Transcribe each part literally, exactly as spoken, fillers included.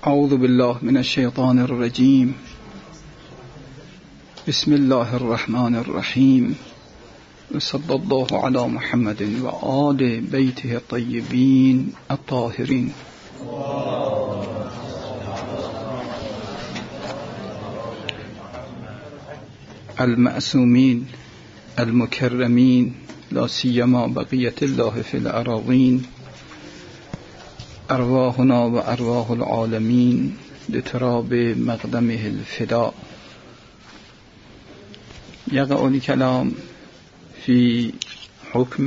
أعوذ بالله من الشيطان الرجيم. بسم الله الرحمن الرحيم. وصلى الله على محمد وآل بيته الطيبين الطاهرين. المعصومين المكرمين، لا سيما بقية الله في الأراضين. أرواحنا وأرواح العالمين لتراب مقدمه الفداء. يقع الكلام في حكم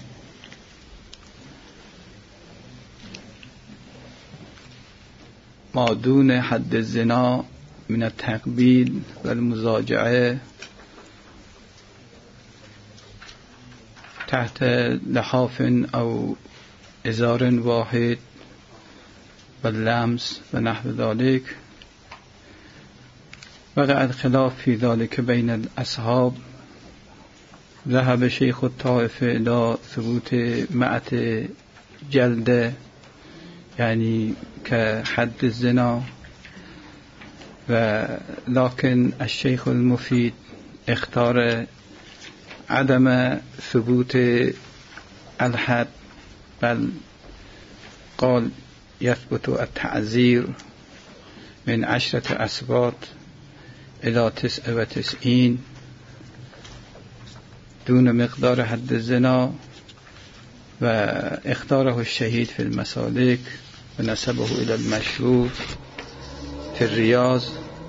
ما دون حد الزنا من التقبيل والمزاجعة تحت لحاف أو إزار واحد واللمس ونحو ذلك. وقع الخلاف في ذلك بين الأصحاب. ذهب شيخ الطائفة إلى ثبوت مئة جلدة، يعني كحد الزنا، ولكن الشيخ المفيد اختار عدم ثبوت الحد، بل قال يثبت التعزير من عشرة أسباط إلى تسعة وتسعين دون مقدار حد الزنا. واختاره الشهيد في المسالك ونسبه إلى المشهور في الرياض،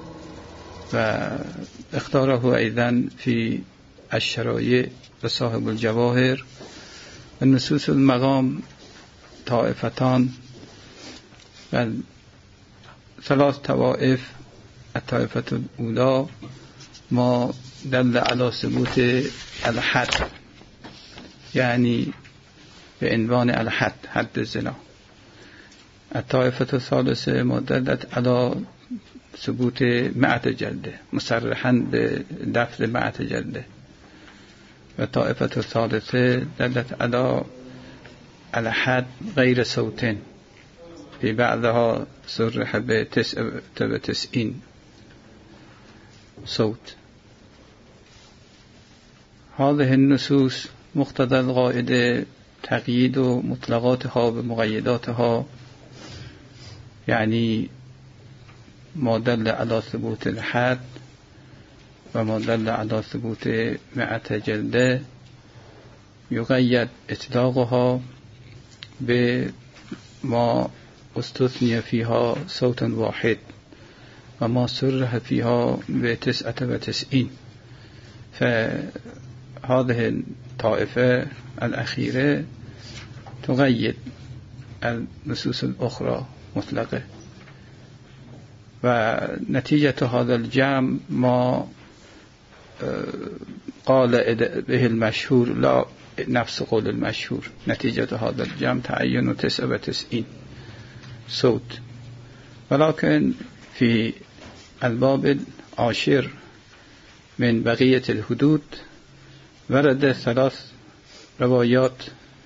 واختاره أيضا في الشرائع وصاحب الجواهر. النصوص المقام طائفتان، بل ثلاث طوائف. الطائفة الأولى ما دل على ثبوت الحد، يعني بعنوان الحد، حد الزنا. الطائفة الثالثة ما دلت على ثبوت مئة جلدة، مصرحا بدفع مئة جلدة. والطائفة الثالثة دلت على الحد غير صوت، في بعضها صرح بتسعة وتسعين صوت. هذه النصوص مقتضى القاعدة تقييد مطلقاتها بمقيداتها، يعني ما دل على ثبوت الحد وما دل على ثبوت مئة جلدة يقيد إطلاقها بما استثني فيها صوت واحد، وما صرح فيها بتسعة وتسعين. فهذه الطائفة الأخيرة تقيد النصوص الأخرى مطلقة. ونتيجة هذا الجمع ما قال به المشهور، لا نفس قول المشهور، نتيجة هذا الجمع تعين تسعة وتسعين صوت. ولكن في الباب العاشر من بقية الحدود ورد ثلاث روايات،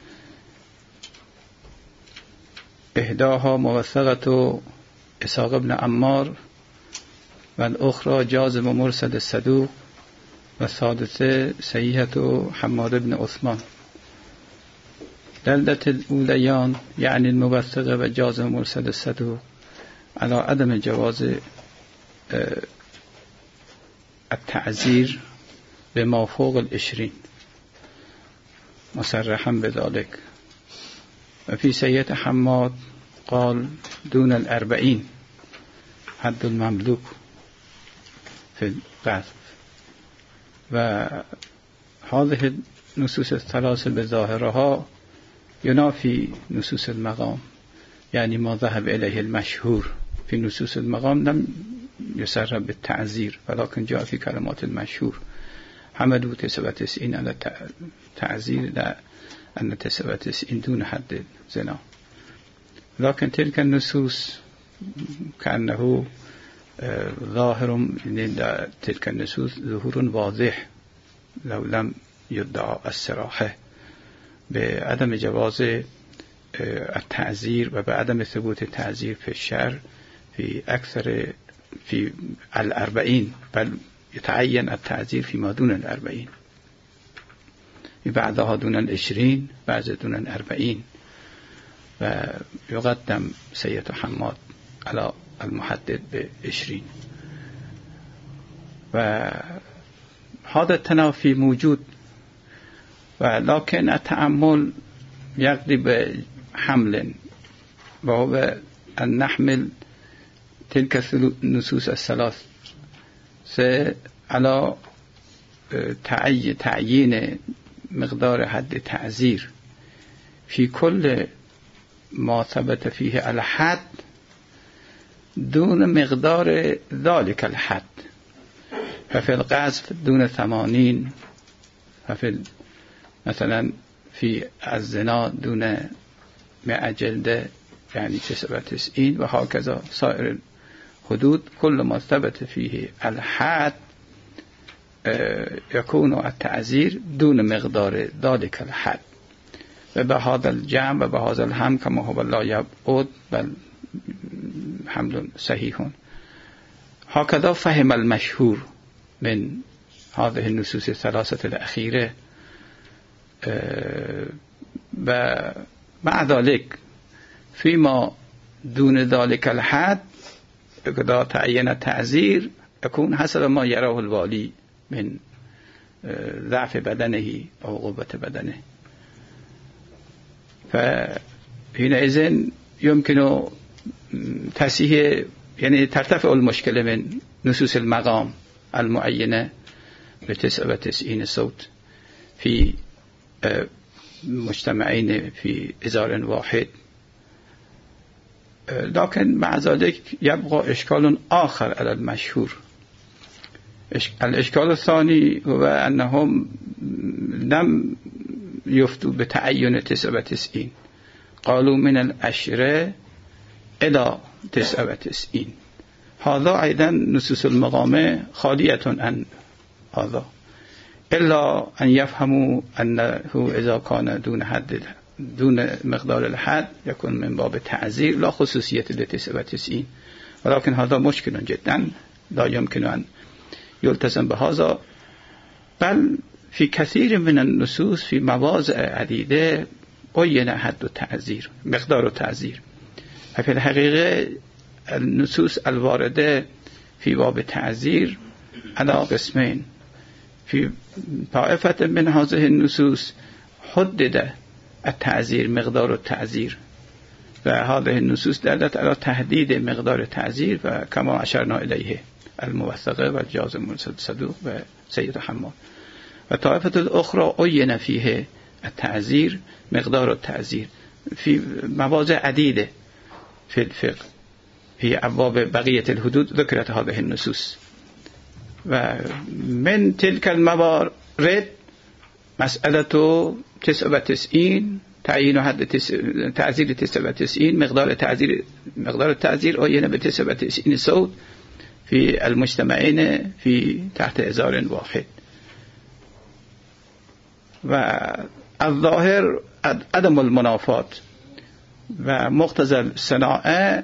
إحداها موثقة إسحاق بن عمار، والأخرى جازم مرسل الصدوق، والثالثة صحيحة حماد بن عثمان. دلت الأوليان يعني الموثقة وجازم مرسل الصدوق على عدم جواز التعزير بما فوق العشرين، مصرحا بذلك. وفي صحيحة حماد قال دون الأربعين حد المملوك في القذف. وهذه النصوص الثلاثة بظاهرها ينافي نصوص المقام، يعني ما ذهب إليه المشهور. في نصوص المقام لم يسر بالتعزير، ولكن جاء في كلمات المشهور حمدوا تسعة وتسعين على التعزير، لا أن تسعة وتسعين دون حد زنا. لكن تلك النصوص كأنه ظاهر، تلك النصوص ظهور واضح لو لم يدعى الصراحة بعدم جواز التعزير و بعدم ثبوت التعزير في الشرع في أكثر في الأربعين، بل يتعين التعزير فيما دون الأربعين، في بعضها دون العشرين، بعضها دون الأربعين، ويقدم سيد حماد على المحدد بعشرين. وهذا التنافي موجود، ولكن التأمل يقضي بحمل، وهو أن نحمل تلك النصوص الثلاث على تعيين مقدار حد تعزير في كل ما ثبت فيه الحد دون مقدار ذلك الحد، ففي القذف دون ثمانين، ففي مثلا في الزنا دون مئة جلدة يعني تسعة وتسعين، وهكذا سائر الحدود كل ما ثبت فيه الحد يكون التعزير دون مقدار ذلك الحد. وبهذا الجمع وبهذا الهم كما هو لا يبعد بل حمل صحيح. هكذا فهم المشهور من هذه النصوص الثلاثة الأخيرة. ومع ذلك فيما دون ذلك الحد إذا تعين التعزير يكون حسب ما يراه الوالي من ضعف بدنه أو قوة بدنه. فحينئذ يمكن تصحيح، يعني ترتفع المشكلة من نصوص المقام المعينة بتسعة وتسعين صوت في مجتمعين في إزار واحد. لكن مع ذلك يبقى إشكال آخر على المشهور. الإشكال الثاني هو أنهم لم يفتوا بتعين تسعة وتسعين، قالوا من العشرة إلى تسعة وتسعين. هذا أيضا نصوص المقام خالية عن هذا، إلا أن يفهموا أنه إذا كان دون حد دون مقدار الحد يكون من باب تعزير لا خصوصية لتسعة وتسعين. ولكن هذا مشكل جدا، لا يمكن أن يلتزم بهذا، بل في كثير من النصوص في مواضع عديدة عين حد التعزير مقدار التعزير. ففي الحقيقة النصوص الواردة في باب التعزير على قسمين. في طائفة من هذه النصوص حدد التعزير مقدار التعزير، وهذه النصوص دلت على تحديد مقدار التعزير، وكما أشرنا إليه الموثقة والجازم والصدوق وسيد حماد. وطائفة الأخرى عين فيه التعزير مقدار التعزير في مواضع عديدة في الفقه، في أبواب بقية الحدود ذكرت هذه النصوص. ومن تلك الموارد مسألة تسعة وتسعين، تعيين حد تعزير تسعة وتسعين، مقدار تعزير مقدار التعزير عين بتسعة وتسعين صوت في المجتمعين في تحت إزار واحد. والظاهر عدم المنافات ومقتضى الصناعة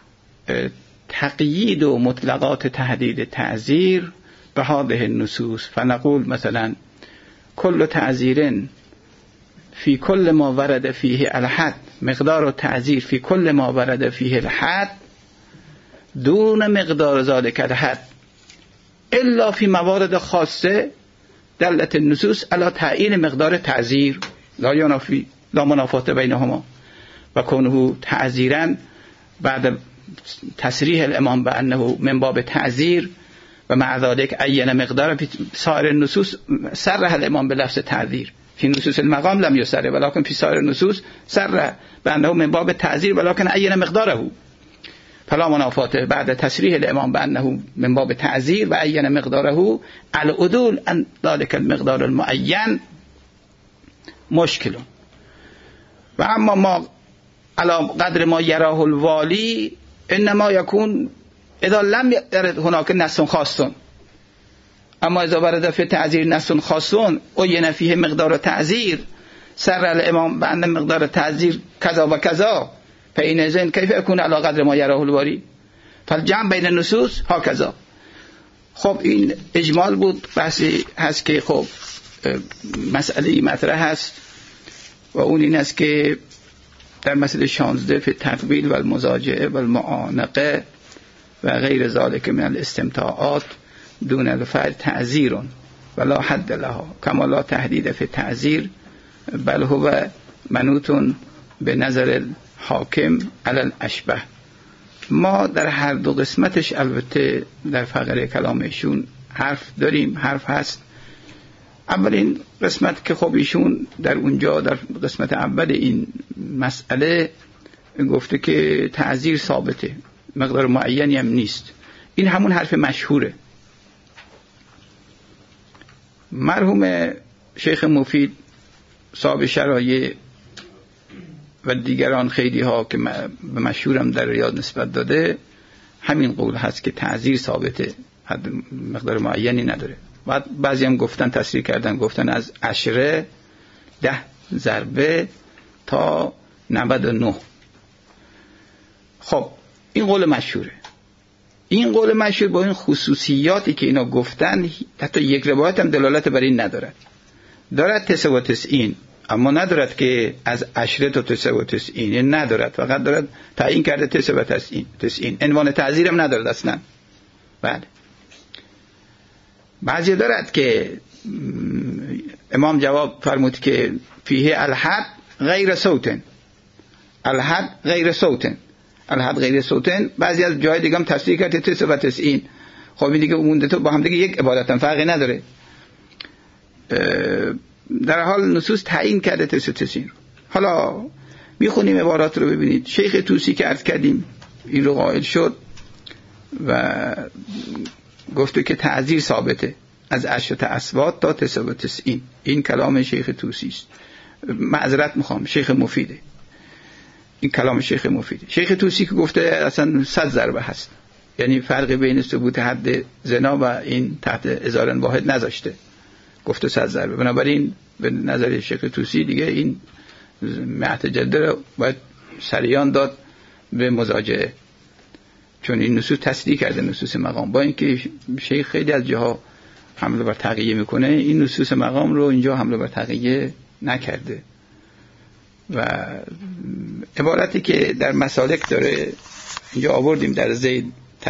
تقييد مطلقات تحديد التعزير بهذه النصوص. فنقول مثلا كل تعزير في كل ما ورد فيه الحد، مقدار التعزير في كل ما ورد فيه الحد دون مقدار ذلك الحد، إلا في موارد خاصة دلت النصوص على تعیین مقدار تعزیر لا ینافی لا منافات بینهما و كونه تعزیرا بعد تصریح الامام بأنه من باب تعزیر و مع ذلك عین مقدار في سائر النصوص صرح الامام بلفظ تعزیر في نصوص المقام لم يصرح ولكن في سائر النصوص صرح بأنه من باب تعزیر ولكن عین مقداره، فلا منافات بعد تصریح الامام بأنه من باب تعزیر و عین مقداره العدول عن ذلك المقدار المعين مشكل. و اما ما على قدر ما يراه الوالي انما يكون اذا لم يرد هناك نص خاص، اما اذا ورد في تعزیر نص خاص عین فيه مقدار تعزیر صرح الامام بأن مقدار تعزیر كذا و كذا، فإن إذن كيف يكون على قدر ما يراه الوالي؟ فالجمع بین النصوص هکذا. خب این اجمال بود. بحثی هست که خب مسئله مطرح هست و اون این است که در مسئله شانزده فی التقبیل و المزاجعه و المعانقه و غیر ذالک من الاستمتاعات دون الفعل تعذیر ولا حد لها کما لا تحدید فی تعذیر بل هو منوط به نظر الحاکم علی الاشبه. ما در هر دو قسمتش البته در فقره کلامشون حرف داریم، حرف هست. اولین قسمت که خب ایشون در اونجا در قسمت اول این مسئله گفته که تعذیر ثابته، مقدار معینی هم نیست. این همون حرف مشهوره. مرحوم شیخ مفید صاحب شرایع و دیگران خیلی ها که به مشهورم در ریاض نسبت داده همین قول هست که تعذیر ثابته، حد مقدار معینی نداره. بعد بعضی هم گفتن تصریح کردن، گفتن از عشره ده ضربه تا نود و نه. خب این قول مشهوره. این قول مشهور با این خصوصیاتی که اینا گفتن حتی یک روایت هم دلالت بر این ندارد. دارد تسع و تسعین اما ندارد که از عشره تا تسع و تسعین، این ندارد، فقط دارد تعیین کرده تسع و تسعین. عنوان تعذیر هم ندارد اصلا. بله بعضی دارد که امام جواب فرمود که فیه الحد غیر صوتن، الحد غیر صوتن، الحد غیر صوتن. بعضی از جای دیگه هم تصریح کرده تسع و تسعین. خب این دیگه اون تو با هم دیگه یک عبادتن، فرقی نداره. در حال نصوص تعیین کرده تسع و تسعین. حالا میخونیم عبارات رو ببینید. شیخ طوسی که عرض کردیم این رو قائل شد و گفته که تعذیر ثابته از عشرت اسوات تا تسع و تسعین. این کلام شیخ طوسی است. معذرت میخوام، شیخ مفیده. این کلام شیخ مفیده. شیخ طوسی که گفته اصلا صد ضربه هست، یعنی فرق بین ثبوت حد زنا و این تحت ازار واحد نذاشته، گفته صد ضربه. بنابراین به نظر شیخ طوسی دیگه این مئت جلده رو باید سریان داد به مزاجعه، چون این نصوص تصدیق کرده نصوص مقام. با اینکه شیخ خیلی از جاها حمله بر تقیه میکنه، این نصوص مقام رو اینجا حمله بر تقیه نکرده. و عبارتی که در مسالک داره اینجا آوردیم در زید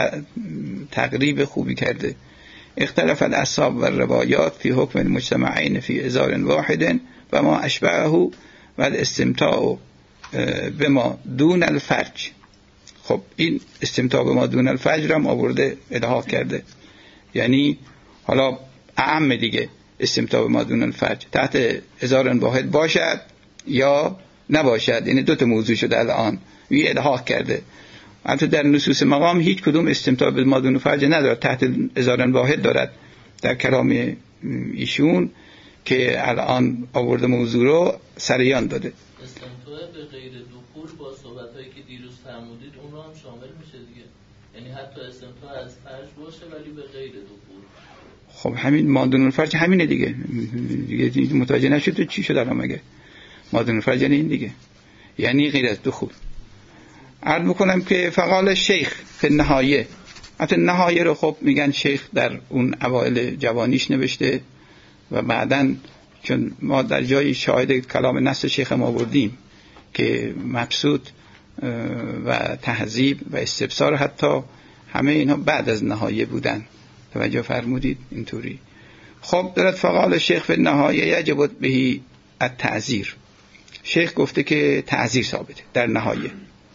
تقریب خوبی کرده. اختلاف الاصحاب و روایات فی حکم المجتمعین فی ازار واحد و ما اشبهه و الاستمتاع بما دون الفرج. خب این استمتاع بما دون الفرج را هم آورده الحاق کرده، یعنی حالا اعم دیگه استمتاع بما دون الفرج تحت ازار واحد باشد یا نباشد. این دو تا موضوع شده الان وی الحاق کرده. البته در نصوص مقام هیچ کدوم استمتاع به ما دون فرج ندارد، تحت ازار واحد دارد در کلام ایشون که الان آورده موضوع رو سریان داده. استمتاع به غیر دخول با صحبتایی که دیروز فرمودید اون رو هم شامل میشه دیگه، یعنی حتی استمتاع از فرج باشه ولی به غیر دخول. خب همین ما دون فرج همینه دیگه. دیگه متوجه نشد چی شد الان مگه؟ ما دون فرج یعنی این دیگه، یعنی غیر از دخول. عرض میکنم که فقال شیخ فی النهایه. حتی نهایه رو خب میگن شیخ در اون اوایل جوانیش نوشته و بعداً چون ما در جای شاهد کلام نص شیخ ما بردیم که مبسوط و تهذیب و استبصار حتی همه اینا بعد از نهایه بودن. توجه فرمودید اینطوری. خب دارد فقال شیخ فی النهایه یجب بهی التعذیر. شیخ گفته که تعذیر ثابته در نهایه،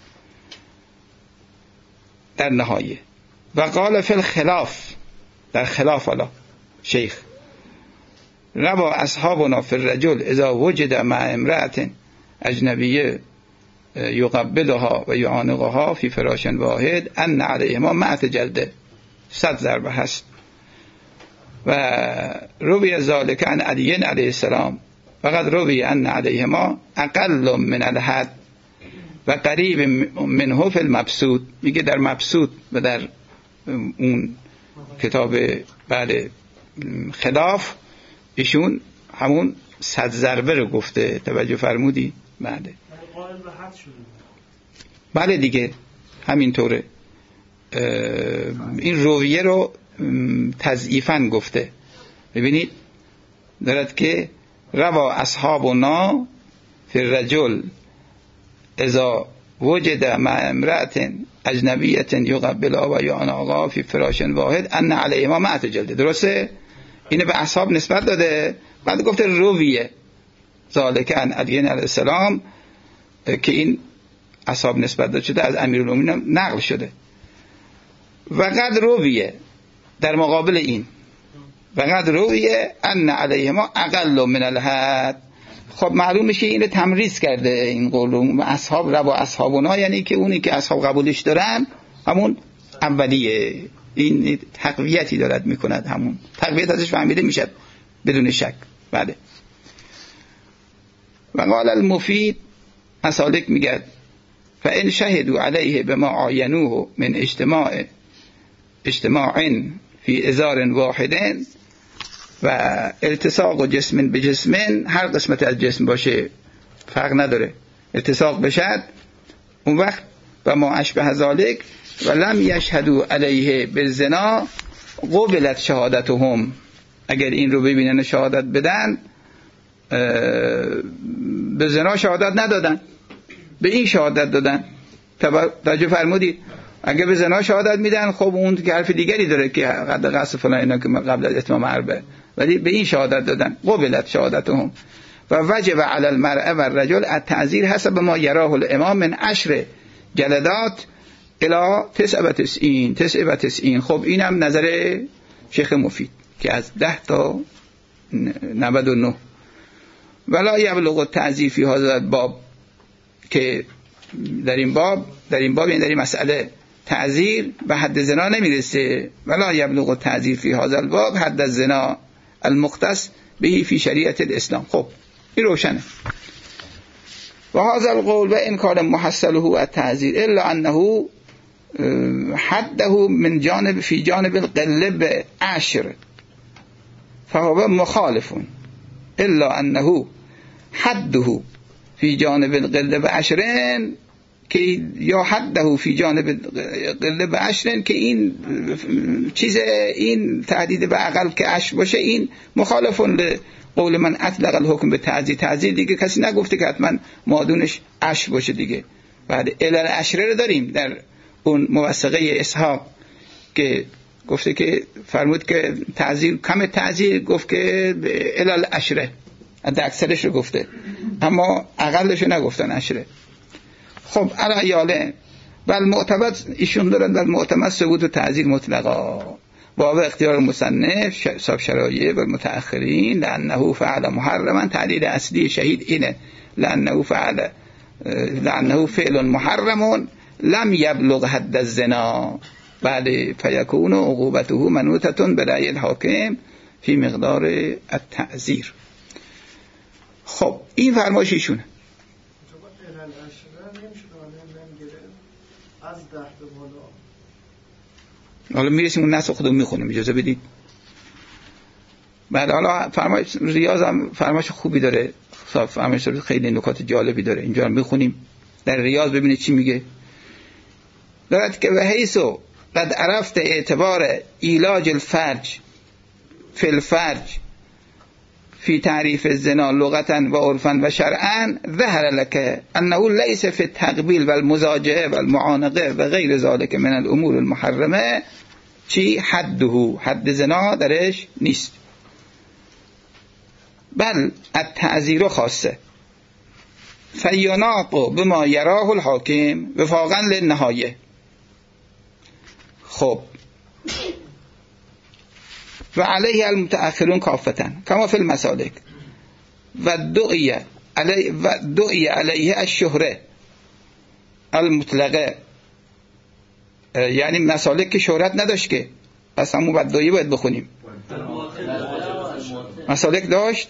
در نهایه. و قال فی الخلاف، در خلاف حالا شیخ روا اصحابنا فی الرجل اذا وجد مع امرأة اجنبیه یقبلها و یعانقها فی فراش واحد ان علیهما مئة جلده، صد ضربه هست. و روی ذالک عن علی علیه السلام فقط روی ان علیهما اقل من الحد و قریب منه فی المبسوط. میگه در مبسوط و در اون کتاب بله خلاف ایشون همون صد ضربه رو گفته. توجه فرمودی؟ بله قائل به حد شده. بله دیگه همینطوره. این رویه رو تضعیفاً گفته. ببینید دارد که روا اصحابنا فی الرجل اذا وجد مع امرأة اجنبیة یقبلها و یعناقها فی فراش واحد ان علیهما مئة جلده. درسته؟ اینو به اصحاب نسبت داده. بعد گفته رویه ذالک عن علی علیه السلام که این اصحاب نسبت داده شده از امیرالمومنین نقل شده. و قد رویه در مقابل این و قد رویه ان علیهما اقل من الحد. خب معلوم میشه اینو تمریض کرده این قول اصحاب روا اصحابنا، یعنی که اونی که اصحاب قبولش دارن همون اولیه. این تقویتی دارد میکند، همون تقویت ازش فهمیده میشد بدون شک. بله. و قال المفید مسالک میگه فان شهدوا علیه بما عاینوه من اجتماع اجتماع فی ازار واحد و التصاق جسم به جسم، هر قسمت از جسم باشه فرق نداره، التصاق بشد اون وقت و ما اشبه ذالک و لم یشهدوا علیه بالزنا قبلت شهادتهم. اگر این رو ببینن شهادت بدن، به زنا شهادت ندادن، به این شهادت دادن. توجه فرمودید؟ اگه به زنا شهادت میدن خب اون که حرف دیگری داره که قد قصد فلان اینا که قبل از اتمام اربعه، ولی به این شهادت دادن قبلت شهادتهم. و وجب علی المرأة و الرجل التعزیر حسب ما یراه الامام من عشر جلدات الی تسع و تسعین تسع و تسعین. خب اینم نظر شیخ مفید که از ده تا نود و نه. ولا یبلغ التعزیر فی هذا الباب، که در این باب در این باب یعنی در این مسئله تعزیر به حد زنا نمیرسه. ولا یبلغ التعزیر فی هذا الباب حد الزنا المختص به فی شریعت الاسلام. خب این روشنه. و هذا القول و ان کان محصله التعزیر الا انه حده من جانب فی جانب القلب عشر فهو مخالف الا انه حده فی جانب القلب عشرین که یا حده فی جانب القلب عشرین که این چیز این تهدید به عقل که عشر باشه این مخالفون قول من اطلق الحکم به تعزیر. تعزیر دیگه کسی نگفته که حتما مادونش عشر باشه دیگه. بعد علل عشره رو داریم در اون موثقه اسحاق که گفته که فرمود که تعزیر کم تعزیر گفت که علل عشره، در اکثرش رو گفته اما اقلش رو نگفتن عشره. خب علی یاله بل معتبر ایشون دارن بل معتمد ثبوت و تعزیر مطلقا با اختیار مصنف صاحب شرایع و متأخرین لانه فعل محرما. تعلیل اصلی شهید اینه لانه فعل لانه فعل محرم لم یبلغ حد الزنا بعد فیکون عقوبته منوطه برأی الحاکم فی مقدار التعزیر. خب این فرمایش ایشونه. حالا میرسیم اون نسخ خودمون میخونیم، اجازه بدید. بعد حالا فرمایش ریاض هم فرمایش خوبی داره، فرمایش خیلی نکات جالبی داره، اینجا هم میخونیم در ریاض ببینید چی میگه. دارد که و حیثو قد عرفت اعتبار ایلاج الفرج فی الفرج فی تعریف الزنا لغتا و عرفا و شرعا ظهر لك انه لیس فی التقبیل و المزاجعه و المعانقه و غیر ذلك من الامور المحرمه چی حده حد زنا درش نیست، بل التعزیر خاصه فیناق بما یراه الحاکم وفاقا للنهایه. خب و علیه المتأخرون کافتن کما فی المسالک و دعی علیه و دعی علیه الشهره المطلقه، یعنی مسالک که شهرت نداشت که پس همون بعد دعی باید بخونیم. مسالک داشت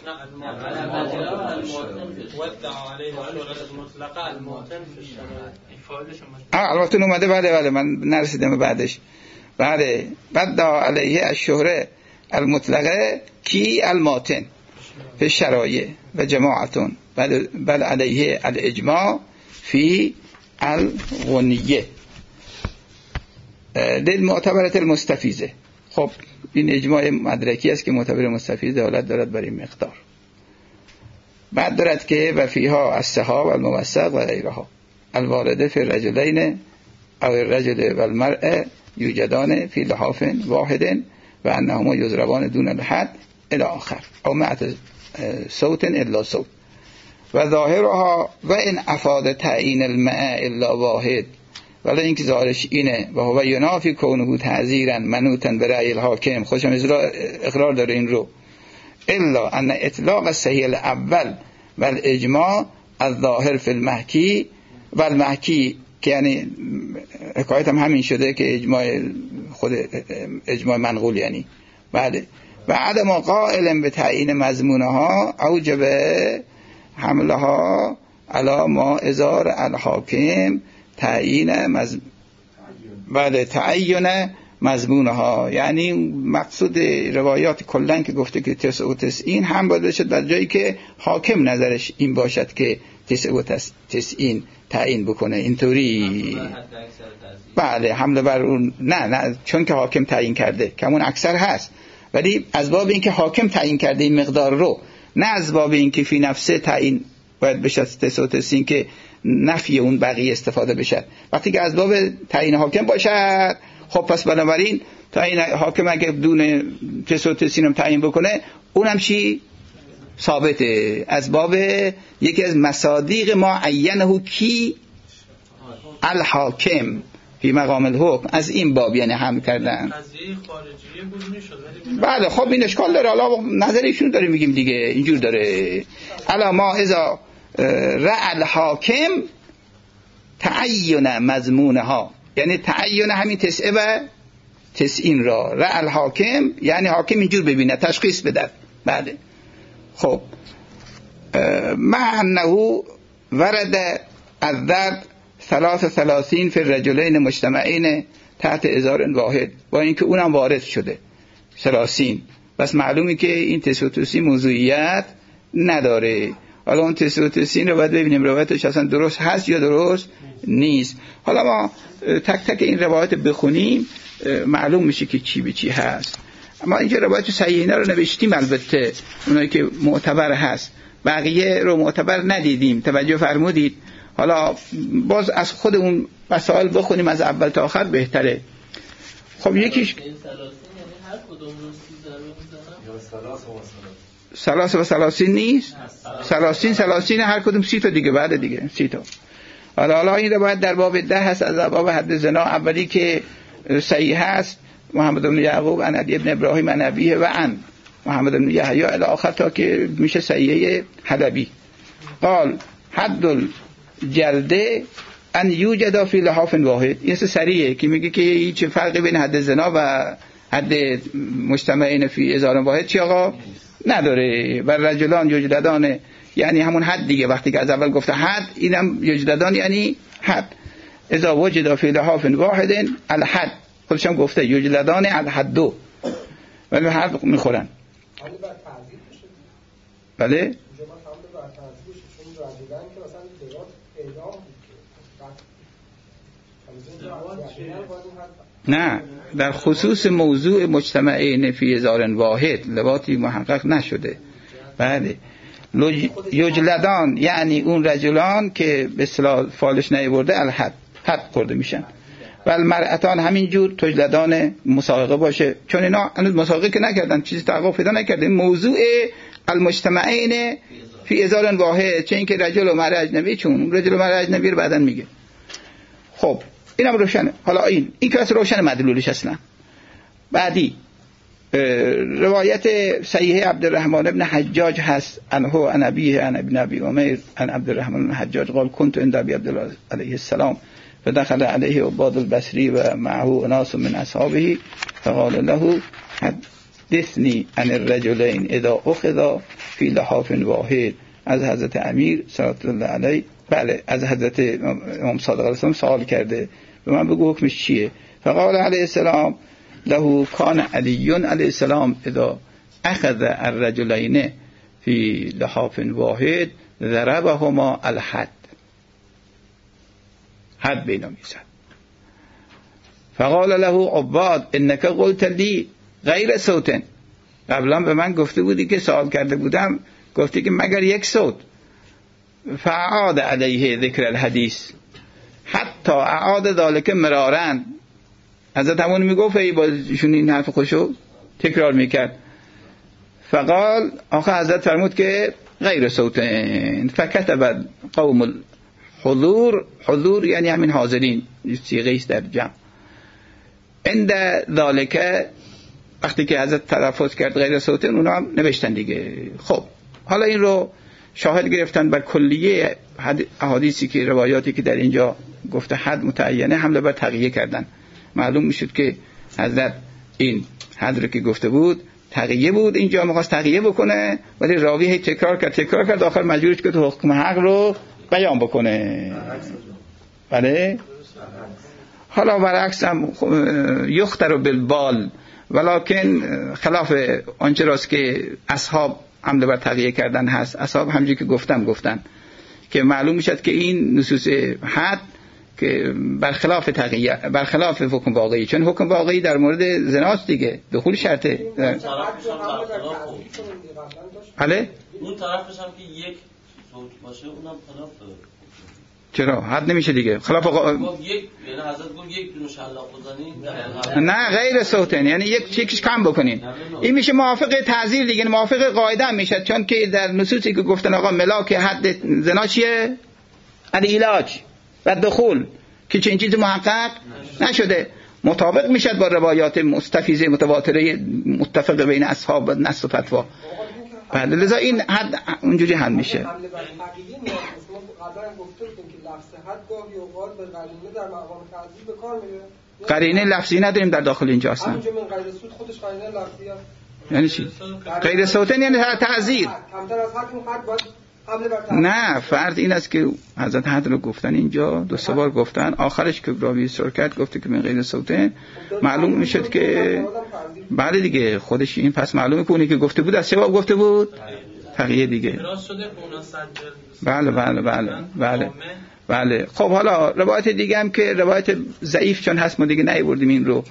البته اومده بله بله من نرسیدم بعدش. بله بعد دعا علیه الشهره المطلقه کی الماتن فی شرایع و جماعتون بل علیه الاجماع فی الغنیه. للمعتبرة المستفیضه. خب این اجماع مدرکی است که معتبر مستفیض دلالت دارد بر این مقدار. بعد دارد که و فیها الصحاب والموثق و غیرها الوارده فی الرجلین او الرجل والمرأة یوجدان فی لحاف واحد و انهما یضربان دون الحد الی آخر او مع صوت الا صوت و ظاهرها و ان افاد تعیین الماء الا واحد، ولی اینکه ظاهرش اینه و هو ینافی کونه تعذیرا منوطا برأی الحاکم، خوشم اقرار داره این رو، الا ان اطلاق الصحیح الاول و الاجماع الظاهر فی المحکی و المحکی که یعنی حکایت هم همین شده که اجماع خود اجماع منقول یعنی بله و عدم قائل به تعیین مضمونها اوجب حملها علی ما ازار الحاکم تعیین مز... بله تعیین مضمونها، یعنی مقصود روایات کلن که گفته که تسع و تسعین هم باید شد در جایی که حاکم نظرش این باشد که تسع و تسعین تعیین بکنه اینطوری. بله حمله بر اون نه نه چون که حاکم تعیین کرده که همون اکثر هست، ولی از باب این که حاکم تعیین کرده این مقدار رو، نه از باب این که فی نفسه تعیین باید بشه تسع و تسعین که نفی اون بقیه استفاده بشه. وقتی که از باب تعیین حاکم باشد خب پس بنابراین تعیین حاکم اگه دون تسع و تسعین هم تعیین بکنه اونم چی ثابته از باب یکی از مصادیق ما عینه کی الحاکم فی مقام الحکم، از این باب یعنی هم کردن قضیه خارجیه بود میشد. بله خب این اشکال داره، حالا نظرشون داره میگیم دیگه اینجور داره. الا ما اذا رأى الحاکم تعین مضمونها، یعنی تعین همین تسعه و تسعین را رأى الحاکم یعنی حاکم اینجور ببینه تشخیص بده. بله خب مع انه ورد الضرب ثلاث ثلاثین فی الرجلین مجتمعین تحت ازار واحد، با اینکه اونم وارد شده ثلاثین، بس معلومه که این تسع و تسعین موضوعیت نداره. حالا اون تسع و تسعین رو باید ببینیم روایتش اصلا درست هست یا درست نیست. حالا ما تک تک این روایت بخونیم معلوم میشه که چی به چی هست. اما اینجا روایت صحیحینه رو نوشتیم، البته اونایی که معتبر هست، بقیه رو معتبر ندیدیم، توجه فرمودید. حالا باز از خود اون مسائل بخونیم از اول تا آخر بهتره. خب یکیش سلاس و سلاسین نیست، سلاسین سلاسین هر کدوم سی تا دیگه بعد دیگه سی تا. حالا حالا این روایت در باب ده هست از باب حد زنا، اولی که صحیح هست محمد بن یعقوب عن علی ابن ابراهیم عن ابیه و عن محمد بن یحیی الی آخر تا که میشه صحیحه حلبی. قال حد الجلده ان یوجد فی لحاف واحد، این سریعه که میگه که هیچ فرقی بین حد زنا و حد مجتمعین فی ازار واحد چی آقا نداره. و رجلان یوجدان یعنی همون حد دیگه، وقتی که از اول گفته حد اینم یوجدان یعنی حد. اذا وجد فی لحاف واحد الحد، خودش هم گفته یوجدان الحد دو، ولی حد میخورن. بله نه در خصوص موضوع مجتمعین فی ازار واحد لواتی محقق نشده. بله یجلدان یعنی اون رجلان که به اصطلاح فالش نیورده الحد حد خورده میشن، و المرأتان همینجور تجلدان مساقه باشه، چون اینا هنوز مساقه که نکردن چیزی تحقق پیدا نکرده. موضوع المجتمعین فی ازار واحد چه اینکه رجل و مرأة اجنبی، چون رجل و مرأة اجنبی رو بعدن میگه. خب اینم روشنه. حالا این این که اصلا روشن مدلولش اصلا. بعدی روایت صحیح عبدالرحمن ابن حجاج هست انه عن ابیه عن ابن ابی عمر عن عبدالرحمن ابن حجاج قال كنت عند ابي عبد الله علیه السلام فدخل عليه عباد البصری و معه اناس من اصحابه فقال له حدثني عن الرجلين اذا اخذ في لحاف واحد، از حضرت امیر صلوات الله علیه بله از حضرت امام صادق علیه السلام سوال کرده به من بگو حکمش چیه. فقال علیه السلام له کان علی علیه السلام اذا اخذ الرجلین فی لحاف واحد ضربهما الحد، حد بینا میزد. فقال له عباد انک قلت لی غیر صوت، قبلا به من گفته بودی که سوال کرده بودم گفتی که مگر یک صوت. فاعاد علیه ذکر الحدیث حتی اعاد ذالک مرارا، حضرت همون میگفت ای بازشون این حرف خوشو تکرار میکرد. فقال آخه حضرت فرمود که غیر صوتین. فکتب قوم الحضور، حضور یعنی همین حاضرین، صیغه است در جمع. عند ذالک وقتی که حضرت تلفظ کرد غیر صوتین، اونا هم نوشتن دیگه. خب حالا این رو شاهد گرفتن بر کلیه احادیثی که روایاتی که در اینجا گفته حد متعینه حمله بر تقیه کردن. معلوم میشد که حضرت این حد رو که گفته بود تقیه بود، اینجا می‌خواست تقیه بکنه ولی راوی هی تکرار کرد تکرار کرد آخر مجبور شد که تو حکم حق رو بیان بکنه. بله حالا برعکس هم یختر بالبال، ولکن خلاف آنچه راست که اصحاب حمله بر تقیه کردن هست. اصحاب همونجوری که گفتم گفتن که معلوم میشد که این نصوص حد که برخلاف تقیه، برخلاف حکم واقعی، چون حکم واقعی در مورد زناست دیگه، دخول شرطه. بله اون طرفش هم که یک صوت باشه اونم خلاف داره. چرا حد نمیشه دیگه خلاف قا... یک یعنی حضرت گفت یک دونه شلاق بزنین، نه غیر صوتن یعنی یک چیکش کم بکنین. این میشه موافق تعزیر دیگه، موافق قاعده هم میشه، چون که در نصوصی که گفتن آقا ملاک حد زنا چیه؟ العلاج و دخول که چنین چیز محقق نشده، مطابق میشد با روایات مستفیضه متواتره متفق بین اصحاب و نص و فتوا. بله لذا این حد اونجوری حل میشه. قبلا گفته بودیم که لفظ حد گاهی اوقات به قرینه در مقام تعزیر به کار میره. قرینه لفظی نداریم در داخل اینجا اصلا. همونجا من غیر صوت خودش قرینه لفظی هست. یعنی چی؟ غیر صوتن یعنی تعزیر. کمتر از حد اون حد باید حمله بر تعزیر. نه فرض این است که حضرت حد رو گفتن اینجا دو سه بار گفتن، آخرش که راوی اصرار کرد گفته که من غیر صوتن، معلوم میشد که بله دیگه خودش این پس معلومه که اونی که گفته بود از چه باب گفته بود؟ تقیه دیگه. بله بله بله بله بله. خب حالا روایت دیگه هم که روایت ضعیف چون هست ما دیگه نیاوردیم این رو،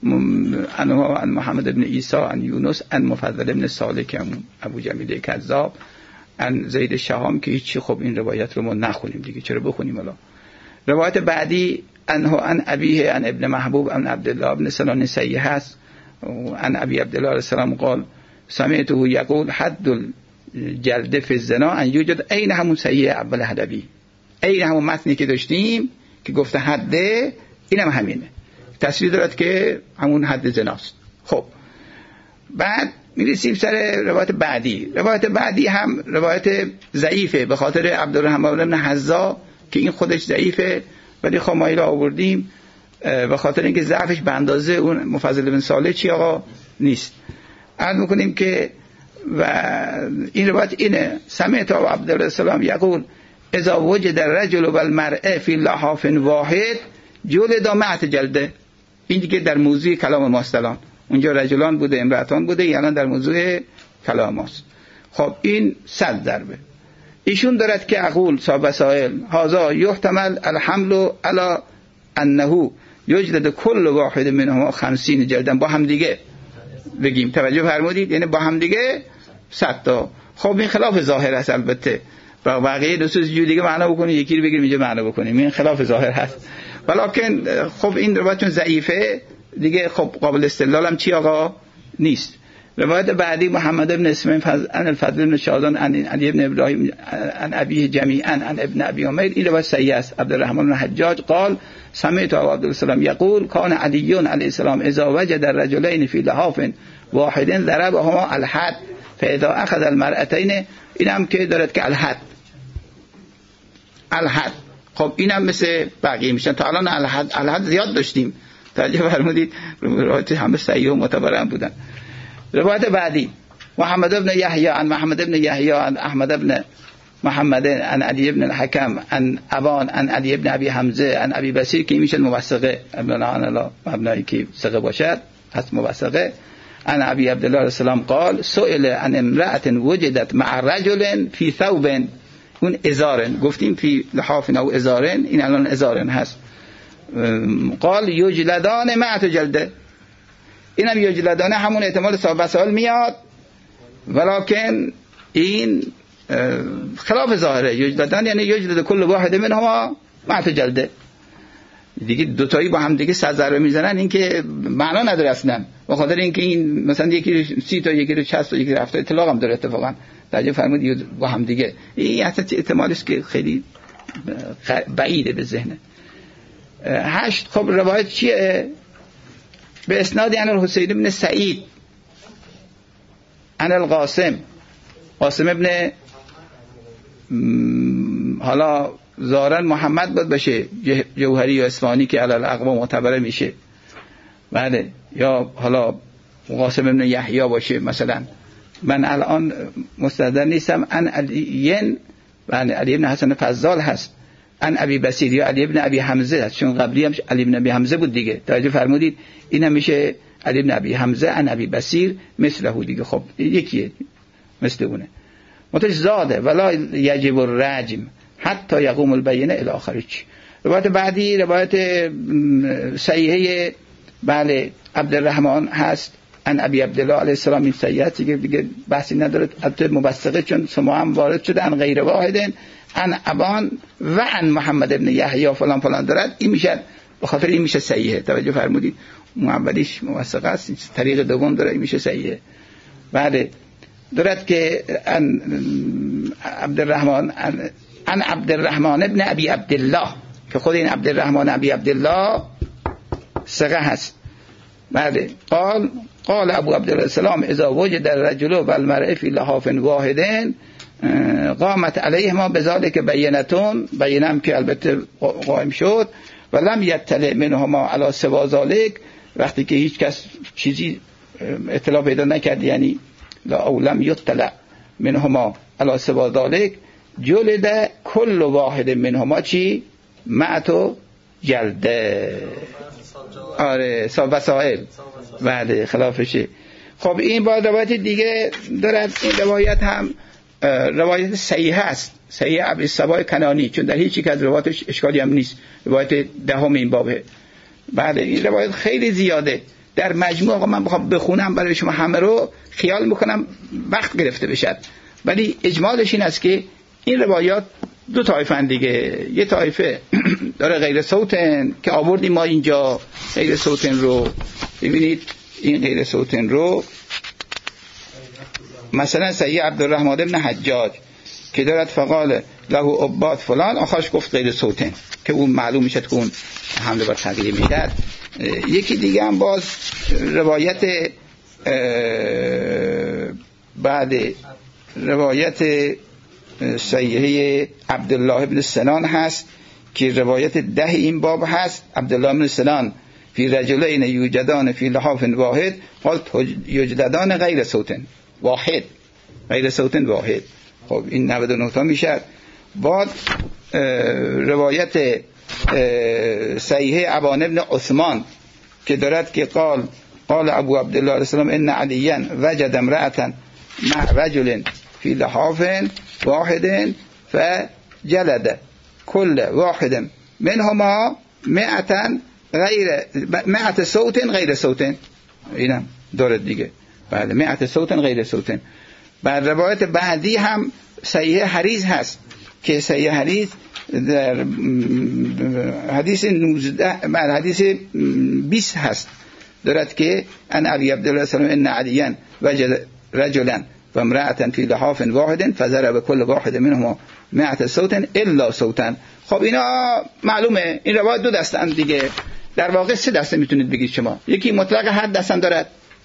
انها عن محمد ابن عیسی عن یونس عن مفضل ابن سالک ابو جمیل کذاب عن زید شهام که هیچی. خب این روایت رو ما نخونیم دیگه، چرا بخونیم؟ حالا روایت بعدی انها عن ابیه عن ابن محبوب عن عبدالله ابن سنان سیه هست عن ابی عبدالله علیه السلام قال سمعته یقول حد الجلد فی الزنا ان یوجد عین همون سیه اول حدبی، عین همون متنی که داشتیم که گفته حده، اینم هم همینه، تصریح دارد که همون حد زناست. خب بعد میرسیم سر روایت بعدی. روایت بعدی هم روایت ضعیفه به خاطر عبدالرحمن بن حذا که این خودش ضعیفه، ولی خب ما اینو آوردیم به خاطر اینکه ضعفش به اندازه اون مفضل بن صالح چی آقا نیست. عرض میکنیم که و این روایت اینه سمعت ابو عبدالله السلام یقول اذا وجد الرجل والمرأة فی لحاف واحد جلد مئة جلده. این دیگه در موضوع کلام ماست الان، اونجا رجلان بوده امرأتان بوده، یعنی در موضوع کلام ماست. خب این صد ضربه. ایشون دارد که اقول صاحب سائل هذا یحتمل الحمل علی انه یجلد کل واحد منهما خمسین جلدا، با هم دیگه بگیم، توجه فرمودید، یعنی با هم دیگه صد تا. خب این خلاف ظاهر است البته، با بقیه نصوص جو دیگه معنا بکنید، یکی رو بگیریم اینجا معنا بکنیم، این خلاف ظاهر هست. ولکن خب این روایت چون ضعیفه دیگه خب قابل استدلال هم چی آقا نیست. روایت بعدی محمد ابن اسماعیل عن الفضل بن شادان عن علی ابن ابراهیم عن ابیه جمیعا عن ابن ابی امیر، این روایت صحیح است. عبدالرحمن بن حجاج قال سمعت ابو عبد السلام یقول کان علی علیه السلام اذا وجد الرجلین فی لحاف واحد ضربهما الحد فاذا اخذ المرأتين، اینم که دارد که الحد الحد. خب اینم مثل بقیه میشن. تا الان الحد الحد زیاد داشتیم، توجه فرمودید، روایت همه صحیح و معتبر بودن. روایت بعدی محمد ابن یحیی عن محمد ابن یحیی عن احمد ابن محمد عن علی ابن الحکم عن ابان عن علی ابن ابی حمزه عن ابی بصیر که میشه موثقه، ابن الله مبنایی که ثقه باشد هست موثقه. عن ابی عبدالله علیه السلام قال سئل عن امرأة وجدت مع رجل فی ثوب، اون ازارن گفتیم فی لحاف او ازارن، این الان ازارن هست. قال یجلدان مع جلده، اینم یجلدان همون احتمال صاحب وسائل میاد، ولکن این خلاف ظاهره. یجلدان یعنی یجلد کل واحد منهما مع جلده، دیگه دوتایی با هم دیگه صد ضربه میزنن، این که معنا نداره اصلا، به خاطر اینکه این مثلا یکی سی تا یکی رو شصت تا یکی رو هفتاد اطلاق هم داره اتفاقا درجه فرمود با هم دیگه. این اصلا احتمالش که خیلی بعیده به ذهنه. هشت، خب روایت چیه؟ به اسناد عن الحسین بن سعید عن القاسم، قاسم ابن حالا ظاهرا محمد باید باشه، جوهری یا اصفهانی که علی الاقوام معتبره میشه، بله، یا حالا قاسم ابن یحیی باشه مثلا. من الان مستحضر نیستم. ان علی بن علی ابن حسن فضال هست، ان ابی بصیر یا علی ابن ابی حمزه هست، چون قبلی هم علی ابن ابی حمزه بود دیگه، توجه فرمودید؟ این هم میشه علی ابن ابی حمزه ان ابی بصیر مثله دیگه، خب یکیه مثل اونه. متش زاده ولا یجب الرجم حتی یقوم البینه الی آخرش. روایت بعدی روایت صحیحه بله عبدالرحمن هست ان ابی عبدالله علیه السلام، این صحیحه دیگه دیگه بحثی نداره، البته مبسطه چون سما هم وارد شده ان غیر واحدن ان ابان و ان محمد ابن یحیی فلان فلان دارد، این میشه به خاطر این میشه صحیحه. توجه فرمودید؟ اولیش موثقه است، طریق دوم داره، این میشه صحیحه. بله دارد که ان عبدالرحمن ان ان عبدالرحمن ابن ابی عبدالله، که خود این عبدالرحمن ابی عبدالله ثقه هست. بله قال قال ابو عبدالله السلام اذا وجد الرجل والمرأة في لحاف واحد قامت علیهما بذلك بینتون، بینم که البته قائم شد، و لم یطلع منهما علی سوا ذلك، وقتی که هیچ کس چیزی اطلاع پیدا نکرد، یعنی لا او لم یطلع منهما علی سوا ذلك جلد کل واحد منهما چی؟ معتو جلده. آره صاحب وسائل، بله خلافشه. خب این با روایت دیگه دارد. این روایت هم روایت صحیح است، صحیح ابی الصباح کنانی، چون در هیچ یک از روایتش اشکالی هم نیست، روایت دهم این بابه. بله این روایت خیلی زیاده، در مجموع من بخوام بخونم برای شما همه رو خیال میکنم وقت گرفته بشد، ولی اجمالش این است که این روایات دو طایفه دیگه. یه طایفه داره غیر صوتن که آوردیم ما اینجا، غیر صوتن رو ببینید، این غیر صوتن رو مثلا صحیح عبدالرحمن ابن حجاج که دارد فقال له عباد فلان، آخرش گفت غیر صوتن که اون معلوم میشد که اون حمله بر تغییر میداد. یکی دیگه هم باز روایت بعد روایت صحیحه عبدالله ابن سنان هست که روایت ده این باب هست. عبدالله ابن سنان فی رجلین یوجدان فی لحاف واحد قال یوجدان غیر صوتن واحد، غیر صوتن واحد. خب این نود و نه تا میشه. بعد روایت صحیحه ابان ابن عثمان که دارد که قال قال ابو عبدالله علیه السلام ان علیاً وجد امرأة مع رجل فی لحاف واحد فجلد كل واحد منهما مئة غیر مئة صوت غیر صوت. اینم دارد دیگه، بله مئة صوت غیر صوت. بعد روایت بعدی هم صحیح حریز هست که صحیح حریز در حدیث نوزده بعد حدیث بیست هست، دارد که ان علی عبدالله السلام ان علیاً وجد رجلا و امرأة فی لحاف واحد فضرب کل واحد منهما مئة صوت الا صوتا. خب اینا معلومه این روایت دو دستن دیگه، در واقع سه دسته میتونید بگید شما. یکی مطلق حد دستن دارد،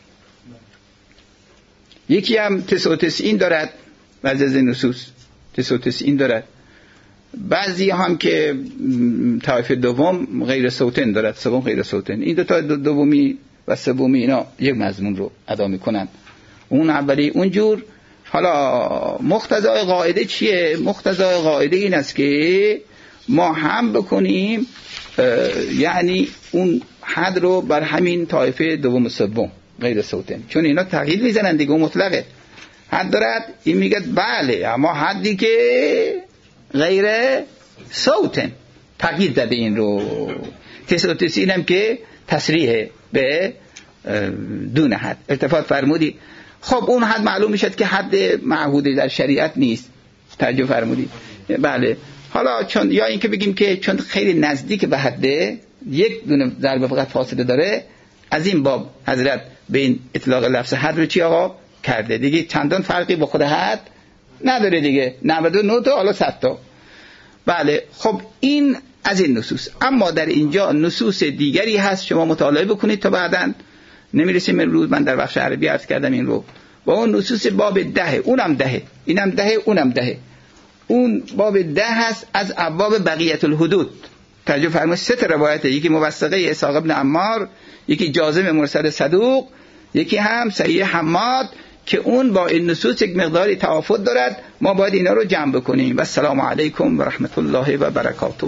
یکی هم تسع و تسعین دارد، بعضی از نصوص تسع و تسعین دارد، بعضی هم که طایفه دوم غیر صوتن دارد، سوم غیر صوتن. این دو تا دومی و سومی اینا یک مضمون رو ادا میکنن. اون اولی اونجور. حالا مقتضای قاعده چیه؟ مقتضای قاعده این است که ما هم بکنیم یعنی اون حد رو بر همین طایفه دوم و سوم غیر صوتن، چون اینا تغییر میزنن دیگه. مطلقه حد دارد، این میگه بله، اما حدی که غیر صوتن تغییر داده این رو، تسعة و تسعین هم که تصریح به دون حد التفات فرمودی. خب اون حد معلوم میشد که حد معهود در شریعت نیست. توجه فرمودی؟ بله. حالا چون یا اینکه بگیم که چون خیلی نزدیک به حده، یک دونه ضربه فقط فاصله داره، از این باب حضرت به این اطلاق لفظ حد رو چی آقا کرده دیگه، چندان فرقی با خود حد نداره دیگه، نود و نه تا حالا صد تا. بله. خب این از این نصوص. اما در اینجا نصوص دیگری هست، شما مطالعه بکنید تا بعداً نمیرسیم امروز. من در بخش عربی عرض کردم این رو. با اون نصوص باب ده، اونم ده، اینم ده، اونم ده. اون باب ده هست از ابواب بقیت الحدود. توجه فرمایید، سه تا روایته، یکی موثقه اسحاق ابن عمار، یکی جازم مرسل صدوق، یکی هم صحیح حماد که اون با این نصوص یک مقداری توافق دارد. ما باید اینا رو جمع بکنیم. و السلام علیکم و رحمت الله و برکاته.